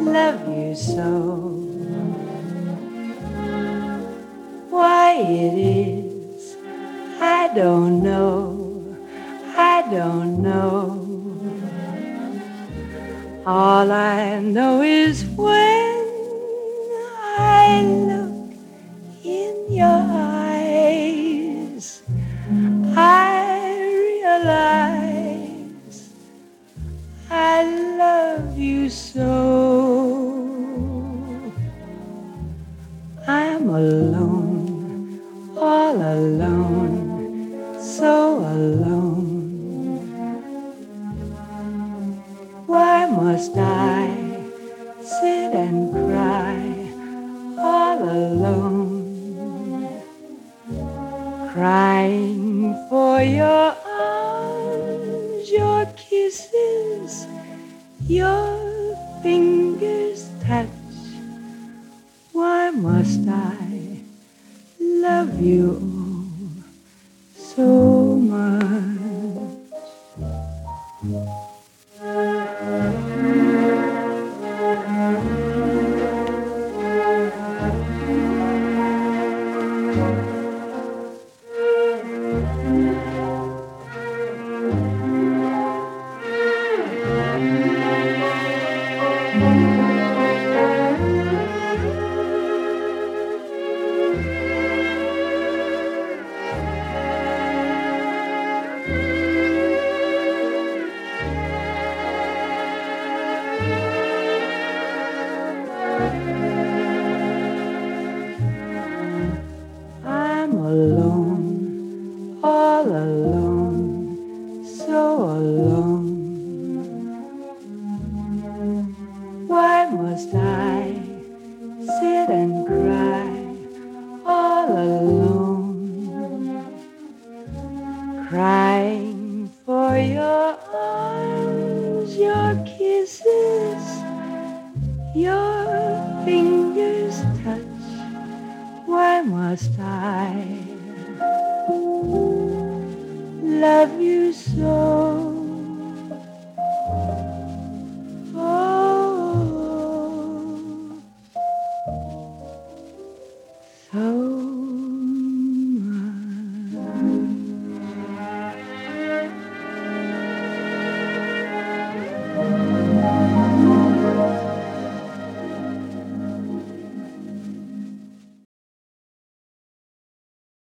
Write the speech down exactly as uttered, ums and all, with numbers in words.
love you so. Why it is, I don't know, I don't know. All I know is when I look in your eyes, I realize I love you so. I'm alone, all alone, so alone. Why must I sit and cry all alone, crying for your arms, your kisses, your fingers touch? Why must I love you so much? I'm alone, all alone, so alone. Why must I sit and cry all alone, crying for your arms, your kisses, your fingers touch? Why must I love you so?